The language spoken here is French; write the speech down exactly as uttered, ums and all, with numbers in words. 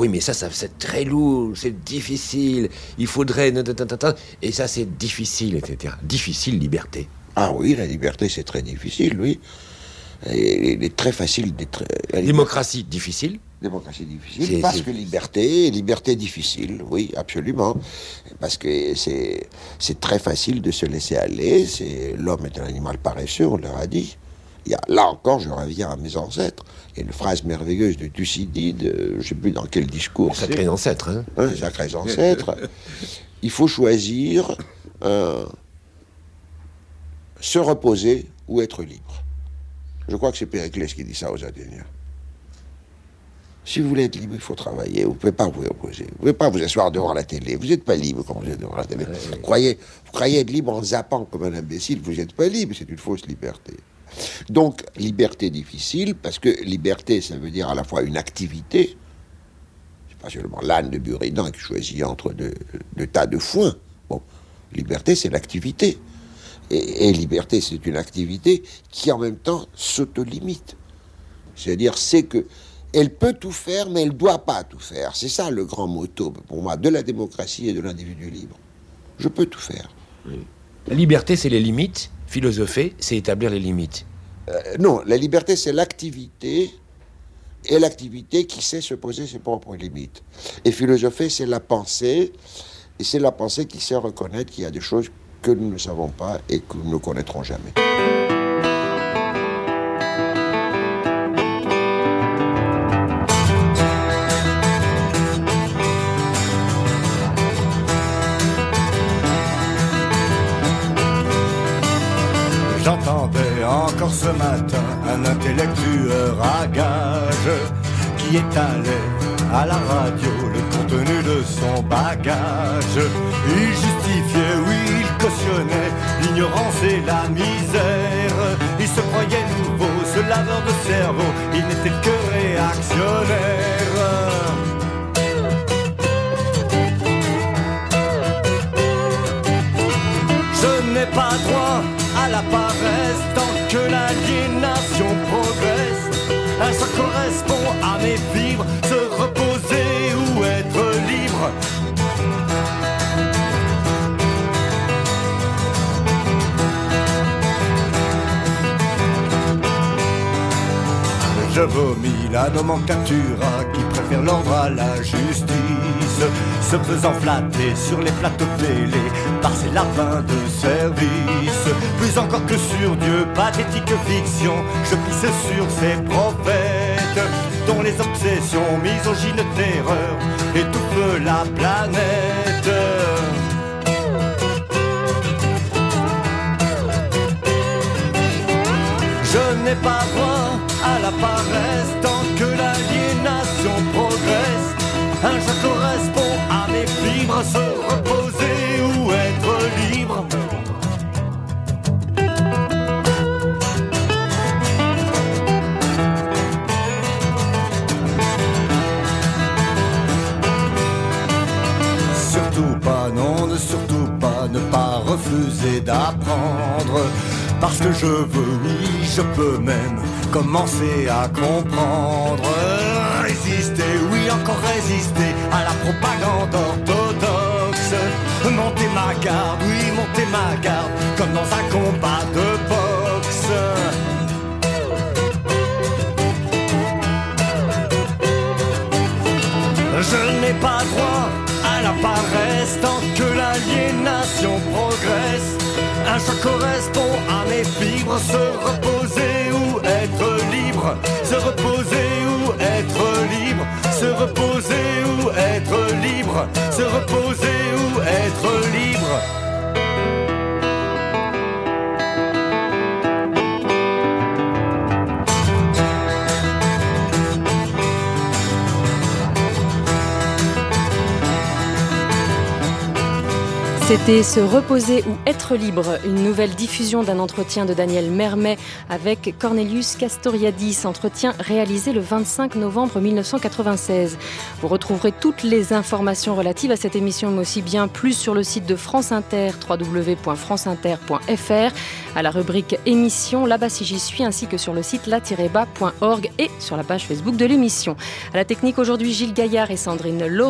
oui, mais ça, ça c'est très lourd, c'est difficile, il faudrait... Et ça, c'est difficile, et cetera. Difficile, liberté. Ah oui, la liberté, c'est très difficile, oui. Il est très facile d'être... Démocratie, difficile. Démocratie difficile, c'est, parce c'est... que liberté, liberté difficile, oui, absolument. Parce que c'est, c'est très facile de se laisser aller, c'est, l'homme est un animal paresseux, on leur a dit. Il y a, là encore, je reviens à mes ancêtres. Il y a une phrase merveilleuse de Thucydide, je ne sais plus dans quel discours. Sacrés ancêtres, hein. hein Sacrés ancêtres. Il faut choisir euh, se reposer ou être libre. Je crois que c'est Périclès qui dit ça aux Athéniens. Si vous voulez être libre, il faut travailler. Vous ne pouvez pas vous reposer. Vous ne pouvez pas vous asseoir devant la télé. Vous n'êtes pas libre quand vous êtes devant la télé. Ouais, vous, croyez, vous croyez être libre en zappant comme un imbécile. Vous n'êtes pas libre. C'est une fausse liberté. Donc, liberté difficile, parce que liberté, ça veut dire à la fois une activité. C'est pas seulement l'âne de Buridan qui choisit entre deux, deux tas de foin. Bon, liberté, c'est l'activité. Et, et liberté, c'est une activité qui, en même temps, s'auto-limite. C'est-à-dire, c'est que elle peut tout faire, mais elle ne doit pas tout faire. C'est ça le grand motto, pour moi, de la démocratie et de l'individu libre. Je peux tout faire. Oui. La liberté, c'est les limites. Philosopher, c'est établir les limites. Euh, non, la liberté, c'est l'activité, et l'activité qui sait se poser ses propres limites. Et philosopher, c'est la pensée, et c'est la pensée qui sait reconnaître qu'il y a des choses que nous ne savons pas et que nous ne connaîtrons jamais. J'entendais encore ce matin un intellectuel à gage qui étalait à la radio le contenu de son bagage. Il justifiait, oui, il cautionnait l'ignorance et la misère. Il se croyait nouveau, ce laveur de cerveau, il n'était que réactionnaire. Je n'ai pas droit à la paresse tant que l'aliénation progresse. Ça correspond à mes fibres, se reposer ou être libre. Je vomis la nomenclatura qui préfère l'ordre à la justice, se faisant flatter sur les plateaux télé par ses lapins de service. Plus encore que sur Dieu, pathétique fiction, je pisse sur ses prophètes dont les obsessions, misogynes, terreur étouffent la planète. Je n'ai pas droit à la paresse tant que l'aliénation progresse. Un jeu correspond à mes fibres, se reposer ou être libre. Surtout pas, non, ne surtout pas, ne pas refuser d'apprendre. Parce que je veux, oui, je peux même commencer à comprendre. Résister, oui, encore résister à la propagande orthodoxe. Monter ma garde, oui, monter ma garde, comme dans un combat de boxe. Je n'ai pas droit à la paresse tant que l'aliénation progresse. Un choix correspond à mes fibres, se reposer ou être libre, se reposer ou être libre, se reposer ou être libre, se reposer ou être libre. C'était Se reposer ou être libre, une nouvelle diffusion d'un entretien de Daniel Mermet avec Cornelius Castoriadis, entretien réalisé le vingt-cinq novembre mille neuf cent quatre-vingt-seize. Vous retrouverez toutes les informations relatives à cette émission, mais aussi bien plus sur le site de France Inter, w w w point france inter point f r, à la rubrique émission, là-bas si j'y suis, ainsi que sur le site la tiret bas point org et sur la page Facebook de l'émission. À la technique aujourd'hui, Gilles Gaillard et Sandrine Laurent.